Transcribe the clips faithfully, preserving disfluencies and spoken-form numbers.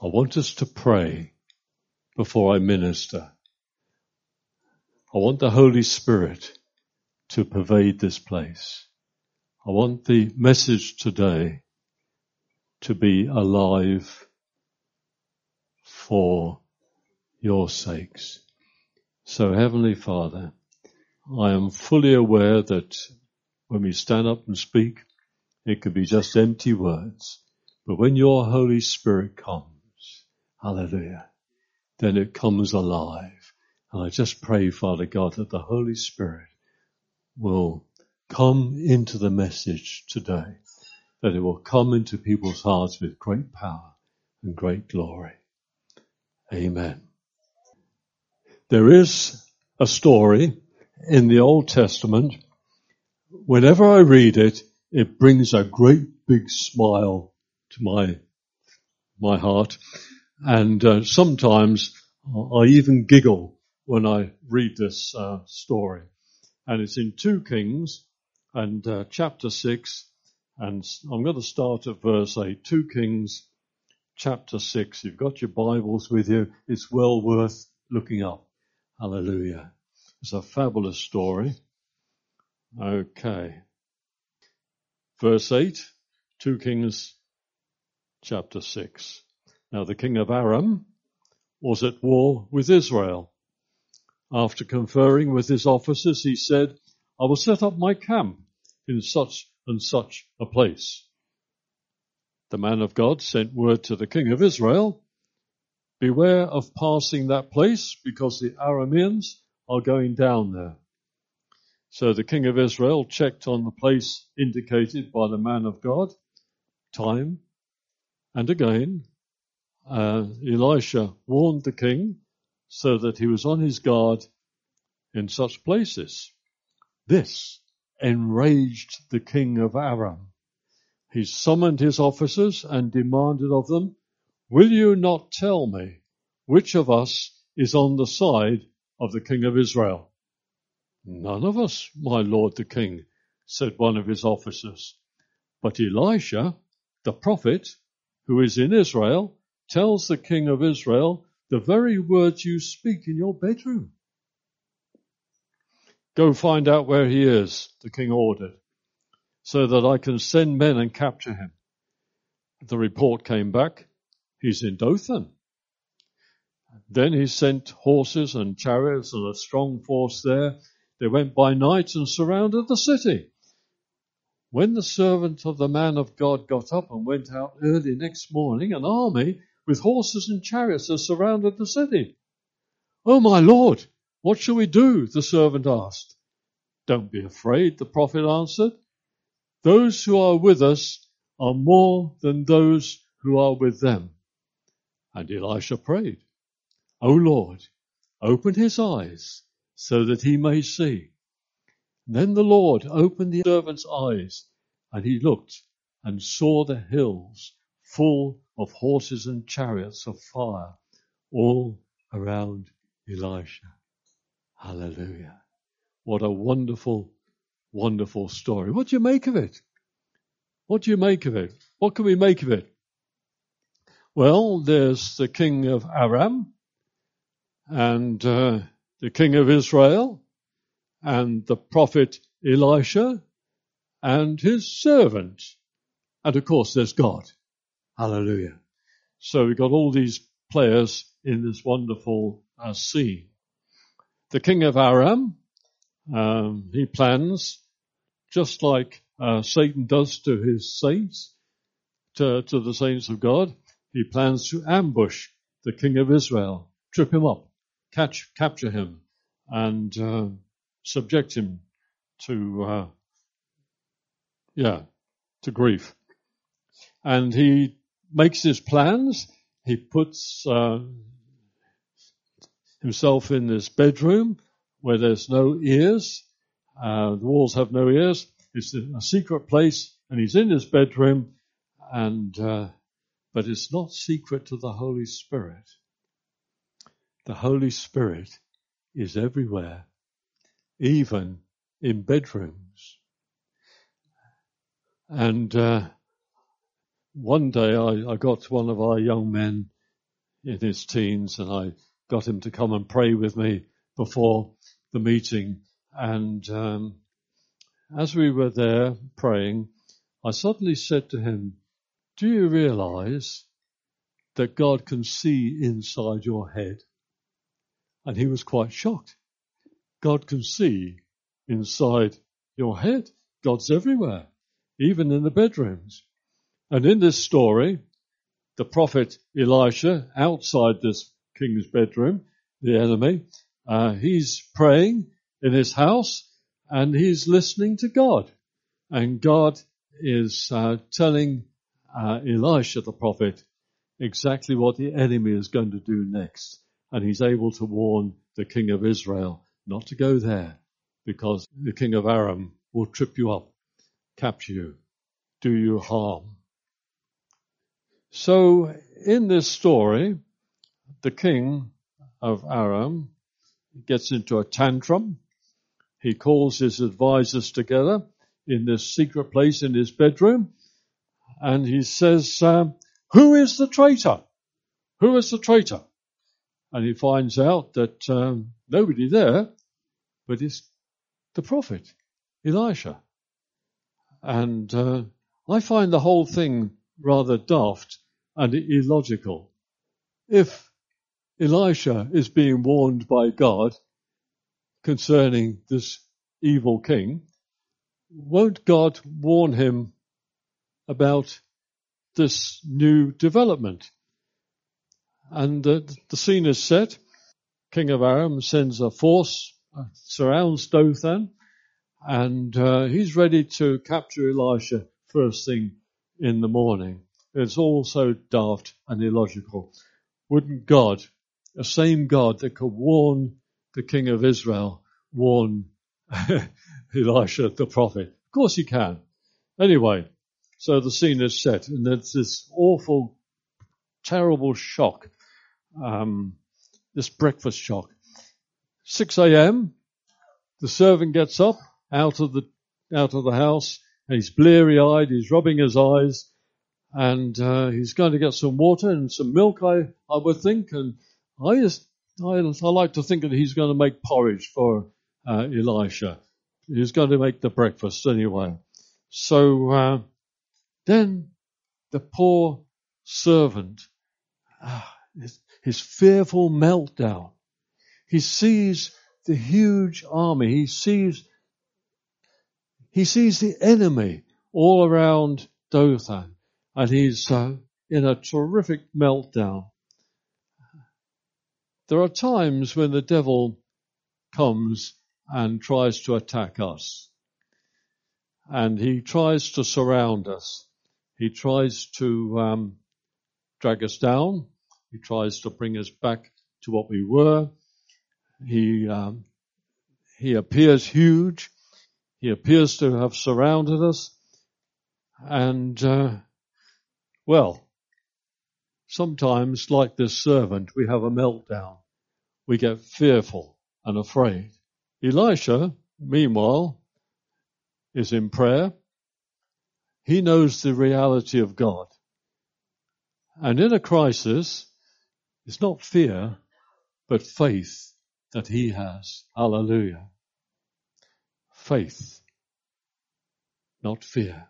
I want us to pray before I minister. I want the Holy Spirit to pervade this place. I want the message today to be alive for your sakes. So, Heavenly Father, I am fully aware that when we stand up and speak, it could be just empty words. But when your Holy Spirit comes, hallelujah, then it comes alive. And I just pray, Father God, that the Holy Spirit will come into the message today, that it will come into people's hearts with great power and great glory. Amen. There is a story in the Old Testament. Whenever I read it, it brings a great big smile to my my heart. And uh, sometimes I even giggle when I read this uh, story. And it's in two Kings and uh, chapter six. And I'm going to start at verse eight. two Kings chapter six. You've got your Bibles with you. It's well worth looking up. Hallelujah. It's a fabulous story. Okay. Verse eight, two Kings chapter six. Now the king of Aram was at war with Israel. After conferring with his officers, he said, I will set up my camp in such and such a place. The man of God sent word to the king of Israel, beware of passing that place because the Arameans are going down there. So the king of Israel checked on the place indicated by the man of God, time and again. Uh, Elisha warned the king so that he was on his guard in such places. This enraged the king of Aram. He summoned his officers and demanded of them, will you not tell me which of us is on the side of the king of Israel? None of us, my lord the king, said one of his officers. But Elisha, the prophet, who is in Israel, tells the king of Israel the very words you speak in your bedroom. Go find out where he is, the king ordered, so that I can send men and capture him. The report came back, he's in Dothan. Then he sent horses and chariots and a strong force there. They went by night and surrounded the city. When the servant of the man of God got up and went out early next morning, an army with horses and chariots had surrounded the city. Oh, my Lord, what shall we do? The servant asked. Don't be afraid, the prophet answered. Those who are with us are more than those who are with them. And Elisha prayed, O Lord, open his eyes so that he may see. Then the Lord opened the servant's eyes, and he looked and saw the hills full of horses and chariots of fire all around Elisha. Hallelujah. What a wonderful, wonderful story. What do you make of it? What do you make of it? What can we make of it? Well, there's the king of Aram and uh, the king of Israel and the prophet Elisha and his servant. And of course there's God. Hallelujah. So we've got all these players in this wonderful uh, scene. The king of Aram, um, he plans, just like uh, Satan does to his saints, to, to the saints of God, he plans to ambush the king of Israel, trip him up, catch, capture him, and uh, subject him to, uh, yeah, to grief. And he makes his plans. He puts uh, himself in this bedroom where there's no ears. Uh, the walls have no ears. It's a secret place, and he's in his bedroom, and uh, but it's not secret to the Holy Spirit. The Holy Spirit is everywhere, even in bedrooms. And uh, one day I, I got one of our young men in his teens, and I got him to come and pray with me before the meeting. And um, as we were there praying, I suddenly said to him, do you realize that God can see inside your head? And he was quite shocked. God can see inside your head. God's everywhere, even in the bedrooms. And in this story, the prophet Elisha, outside this king's bedroom, the enemy, uh, he's praying in his house and he's listening to God. And God is uh, telling uh, Elisha, the prophet, exactly what the enemy is going to do next. And he's able to warn the king of Israel not to go there, because the king of Aram will trip you up, capture you, do you harm. So in this story, the king of Aram gets into a tantrum. He calls his advisors together in this secret place in his bedroom, and he says, um, who is the traitor? Who is the traitor? And he finds out that um, nobody there, but it's the prophet, Elisha. And uh, I find the whole thing rather daft and illogical. If Elisha is being warned by God concerning this evil king, won't God warn him about this new development? And uh, the scene is set. King of Aram sends a force, uh, surrounds Dothan, and uh, he's ready to capture Elisha first thing in the morning. It's all so daft and illogical. Wouldn't God, the same God that could warn the king of Israel, warn Elisha the prophet? Of course he can. Anyway, so the scene is set, and there's this awful, terrible shock, um, this breakfast shock. six a.m., the servant gets up out of the out of the house, and he's bleary-eyed, he's rubbing his eyes, and uh, he's going to get some water and some milk, I, I would think, and I just I, I like to think that he's going to make porridge for uh, Elisha. He's going to make the breakfast anyway. So uh, then the poor servant, uh, his, his fearful meltdown. He sees the huge army. He sees he sees the enemy all around Dothan, and he's uh, in a terrific meltdown. There are times when the devil comes and tries to attack us, and he tries to surround us. He tries to um, drag us down. He tries to bring us back to what we were. He um, he appears huge. He appears to have surrounded us. And, uh, well, sometimes, like this servant, we have a meltdown. We get fearful and afraid. Elisha, meanwhile, is in prayer. He knows the reality of God. And in a crisis, it's not fear, but faith that he has. Hallelujah. Faith, not fear.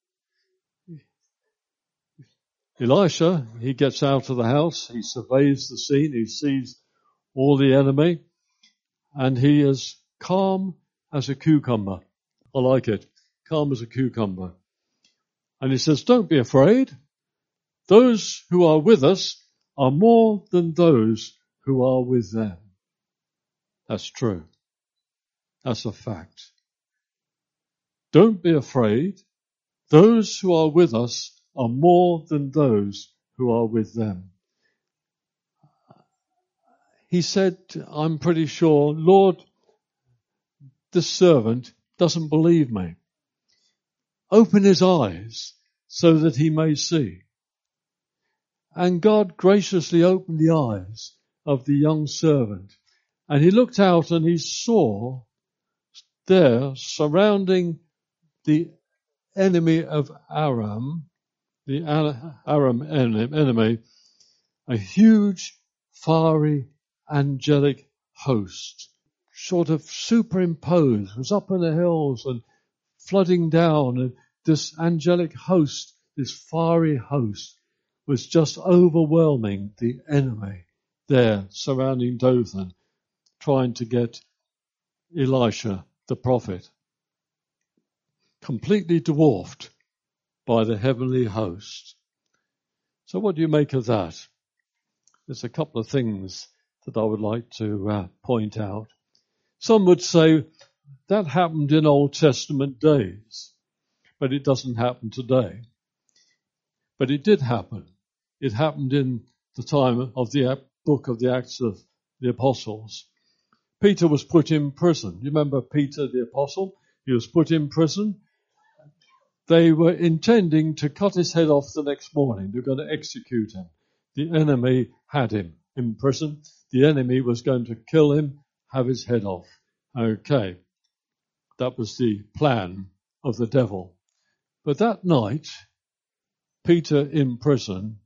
Elisha, he gets out of the house, he surveys the scene, he sees all the enemy, and he is calm as a cucumber. I like it. Calm as a cucumber. And he says, don't be afraid. Those who are with us are more than those who are with them. That's true. That's a fact. Don't be afraid. Those who are with us are more than those who are with them. He said, I'm pretty sure, Lord, this servant doesn't believe me. Open his eyes so that he may see. And God graciously opened the eyes of the young servant. And he looked out and he saw there, surrounding the enemy of Aram, the Aram enemy, a huge, fiery, angelic host, sort of superimposed, was up in the hills and flooding down, and this angelic host, this fiery host, was just overwhelming the enemy there surrounding Dothan, trying to get Elisha, the prophet, completely dwarfed by the heavenly host. So what do you make of that? There's a couple of things that I would like to uh, point out. Some would say that happened in Old Testament days, but it doesn't happen today. But it did happen. It happened in the time of the book of the Acts of the Apostles. Peter was put in prison. You remember Peter the Apostle? He was put in prison. They were intending to cut his head off the next morning. They were going to execute him. The enemy had him in prison. The enemy was going to kill him, have his head off. Okay. That was the plan of the devil. But that night, Peter in prison,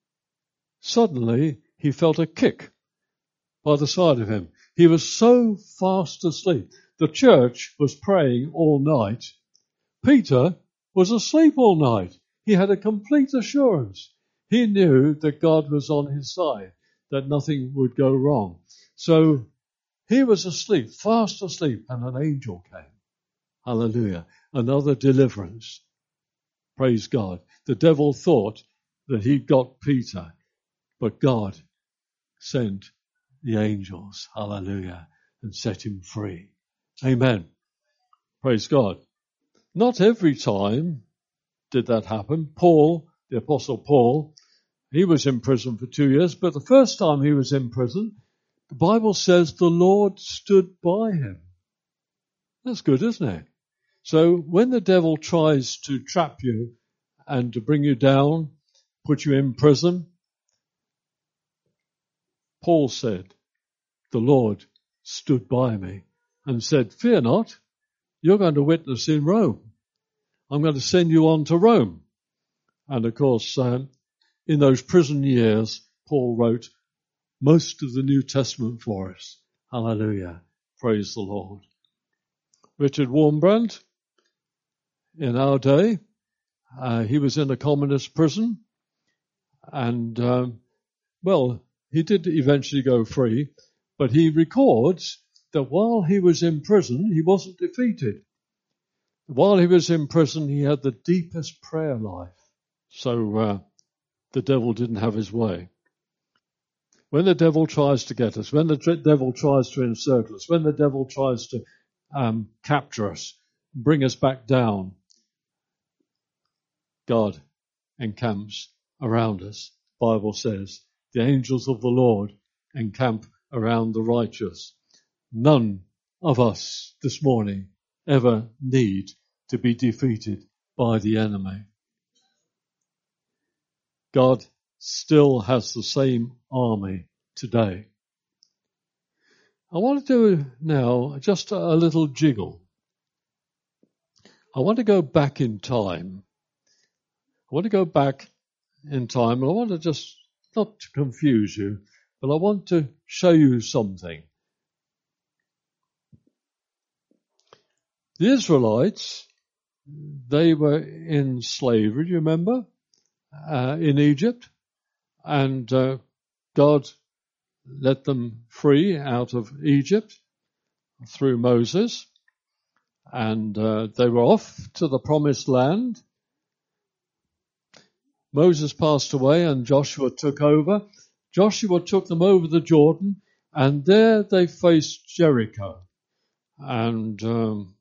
suddenly he felt a kick by the side of him. He was so fast asleep. The church was praying all night. Peter was asleep all night. He had a complete assurance. He knew that God was on his side, that nothing would go wrong. So he was asleep, fast asleep, and an angel came. Hallelujah. Another deliverance. Praise God. The devil thought that he got Peter, but God sent the angels. Hallelujah. And set him free. Amen. Praise God. Not every time did that happen. Paul, the Apostle Paul, he was in prison for two years, but the first time he was in prison, the Bible says the Lord stood by him. That's good, isn't it? So when the devil tries to trap you and to bring you down, put you in prison, Paul said, the Lord stood by me and said, fear not, you're going to witness in Rome. I'm going to send you on to Rome. And of course, um, in those prison years, Paul wrote most of the New Testament for us. Hallelujah. Praise the Lord. Richard Wurmbrand, in our day, uh, he was in a communist prison. And, um, well, he did eventually go free, but he records that while he was in prison, he wasn't defeated. While he was in prison, he had the deepest prayer life. So uh, the devil didn't have his way. When the devil tries to get us, when the devil tries to encircle us, when the devil tries to um, capture us, bring us back down, God encamps around us. The Bible says, the angels of the Lord encamp around the righteous. None of us this morning ever need to be defeated by the enemy. God still has the same army today. I want to do now just a little jiggle. I want to go back in time. I want to go back in time, and I want to just, not to confuse you, but I want to show you something. The Israelites, they were in slavery, you remember, uh, in Egypt, and uh, God let them free out of Egypt through Moses, and uh, they were off to the promised land. Moses passed away and Joshua took over. Joshua took them over the Jordan, and there they faced Jericho. And um,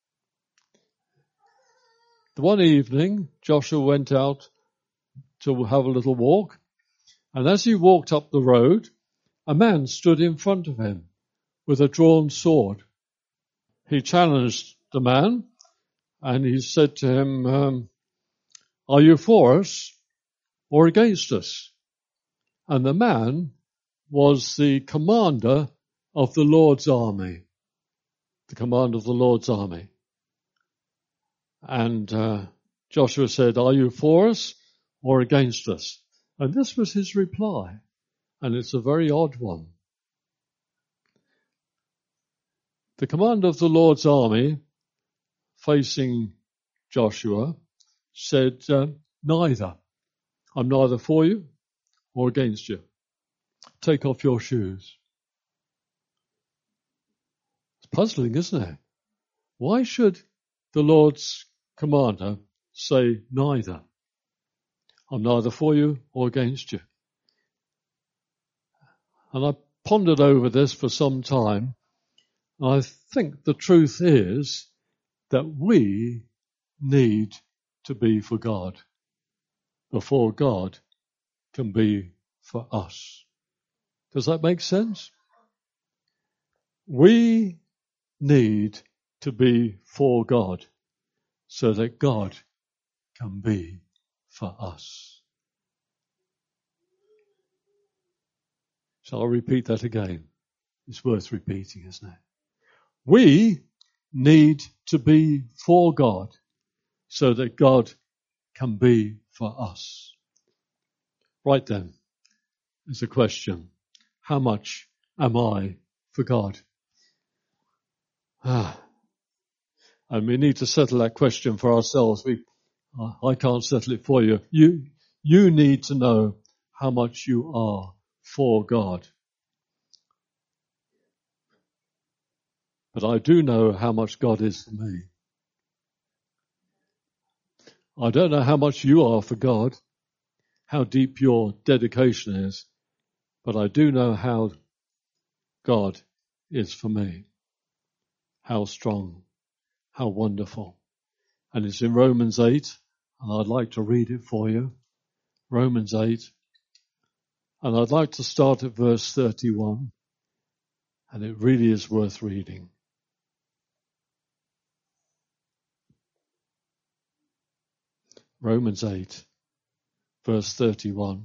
one evening, Joshua went out to have a little walk, and as he walked up the road, a man stood in front of him with a drawn sword. He challenged the man, and he said to him, um, are you for us or against us? And the man was the commander of the Lord's army, the commander of the Lord's army. And uh, Joshua said, are you for us or against us? And this was his reply. and it's a very odd one. The commander of the Lord's army, facing Joshua, said, uh, neither. I'm neither for you or against you. Take off your shoes. It's puzzling, isn't it? Why should the Lord's commander say neither? I'm neither for you or against you. And I pondered over this for some time. I think the truth is that we need to be for God before God can be for us. Does that make sense? We need to be for God so that God can be for us. Shall I repeat that again? It's worth repeating, isn't it? We need to be for God so that God can be for us. Right then, there's a question. How much am I for God? Ah, and we need to settle that question for ourselves. We, I can't settle it for you. You, you need to know how much you are for God. But I do know how much God is for me. I don't know how much you are for God, how deep your dedication is, but I do know how God is for me. How strong, how wonderful. And it's in Romans eight, and I'd like to read it for you. Romans eight. And I'd like to start at verse thirty-one, and it really is worth reading. Romans eight, verse thirty-one.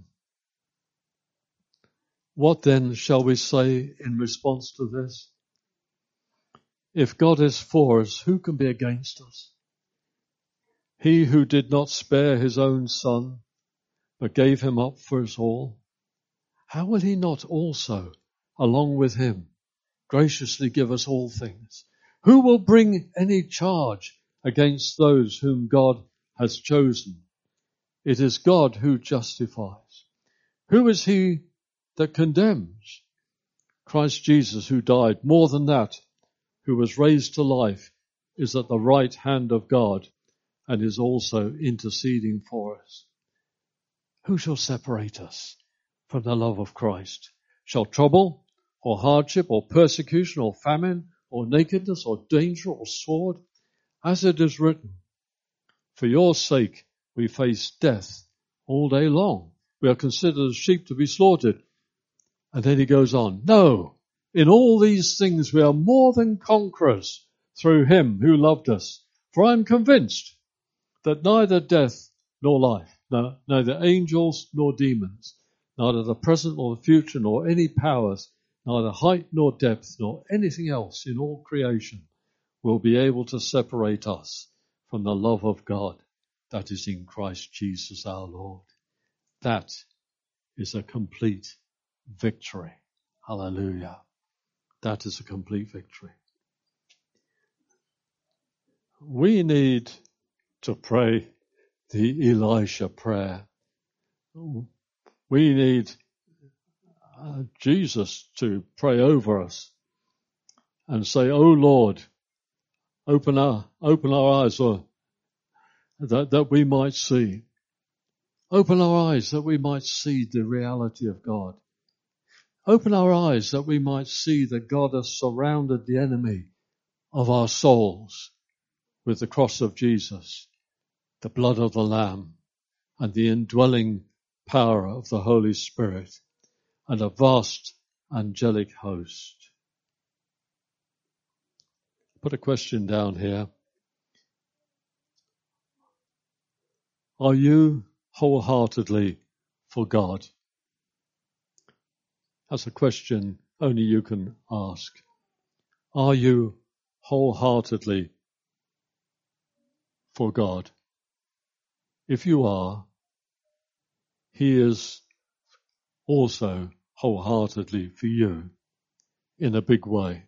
What then shall we say in response to this? If God is for us, who can be against us? He who did not spare his own son, but gave him up for us all, how will he not also, along with him, graciously give us all things? Who will bring any charge against those whom God has chosen? It is God who justifies. Who is he that condemns? Christ Jesus, who died, more than that, who was raised to life, is at the right hand of God and is also interceding for us. Who shall separate us from the love of Christ? Shall trouble or hardship or persecution or famine or nakedness or danger or sword? As it is written, for your sake we face death all day long. We are considered as sheep to be slaughtered. And then he goes on, no, in all these things we are more than conquerors through him who loved us. For I am convinced that neither death nor life, no, neither angels nor demons, neither the present nor the future, nor any powers, neither height nor depth, nor anything else in all creation will be able to separate us from the love of God that is in Christ Jesus our Lord. That is a complete victory. Hallelujah. That is a complete victory. We need to pray the Elisha prayer. We need uh, Jesus to pray over us and say, "Oh Lord, open our open our eyes, or that that we might see. Open our eyes that we might see the reality of God. Open our eyes that we might see that God has surrounded the enemy of our souls with the cross of Jesus, the blood of the Lamb, and the indwelling power of the Holy Spirit, and a vast angelic host." Put a question down here. Are you wholeheartedly for God? That's a question only you can ask. Are you wholeheartedly for God? If you are, He is also wholeheartedly for you in a big way.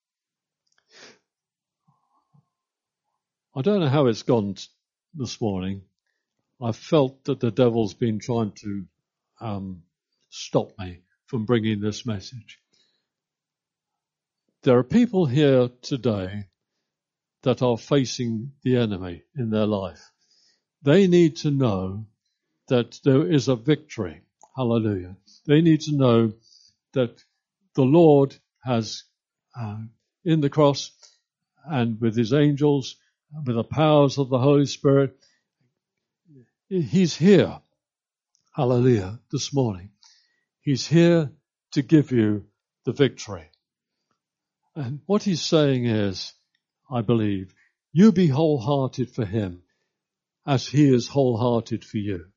I don't know how it's gone this morning. I felt that the devil's been trying to um, stop me from bringing this message. There are people here today that are facing the enemy in their life. They need to know that there is a victory. Hallelujah. They need to know that the Lord has, uh, in the cross and with his angels, with the powers of the Holy Spirit, he's here. Hallelujah. This morning. He's here to give you the victory. And what he's saying is, I believe, you be wholehearted for him as he is wholehearted for you.